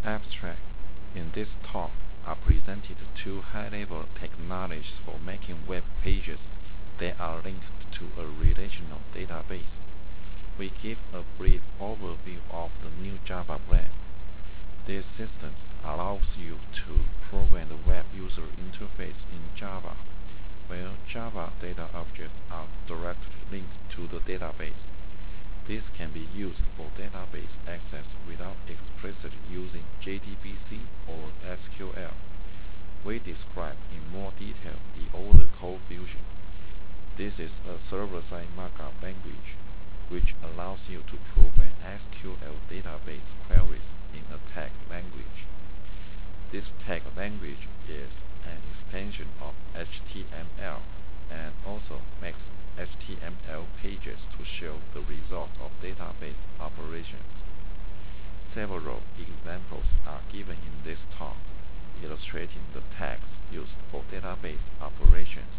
Abstract. In this talk are presented two high-level technologies for making web pages that are linked to a relational database. We give a brief overview of the new Java brand. This system allows you to program the web user interface in Java, where Java data objects are directly linked to the database. This can be used for database access without explicitly using JDBC or SQL. We describe in more detail the older CodeFusion. This is a server-side markup language, which allows you to program SQL database queries in a text language. This text language is an extension of HTML and also makes HTML pages to show the results of database operations. Several examples are given in this talk, illustrating the text used for database operations.